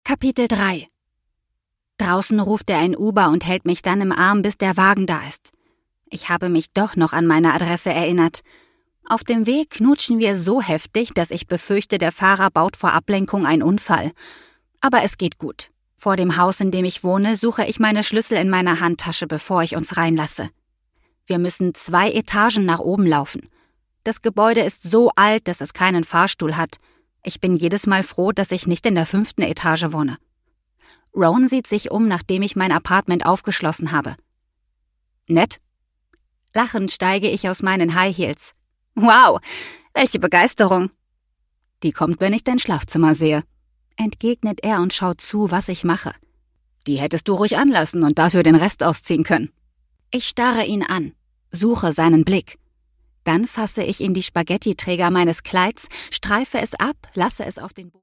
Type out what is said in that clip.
Kapitel 3. Draußen ruft er ein Uber und hält mich dann im Arm, bis der Wagen da ist. Ich habe mich doch noch an meine Adresse erinnert. Auf dem Weg knutschen wir so heftig, dass ich befürchte, der Fahrer baut vor Ablenkung einen Unfall. Aber es geht gut. Vor dem Haus, in dem ich wohne, suche ich meine Schlüssel in meiner Handtasche, bevor ich uns reinlasse. Wir müssen 2 Etagen nach oben laufen. Das Gebäude ist so alt, dass es keinen Fahrstuhl hat. Ich bin jedes Mal froh, dass ich nicht in der 5. Etage wohne. Rowan sieht sich um, nachdem ich mein Apartment aufgeschlossen habe. Nett? Lachend steige ich aus meinen High Heels. Wow, welche Begeisterung! Die kommt, wenn ich dein Schlafzimmer sehe, entgegnet er und schaut zu, was ich mache. Die hättest du ruhig anlassen und dafür den Rest ausziehen können. Ich starre ihn an, suche seinen Blick. Dann fasse ich in die Spaghetti-Träger meines Kleids, streife es ab, lasse es auf den Boden.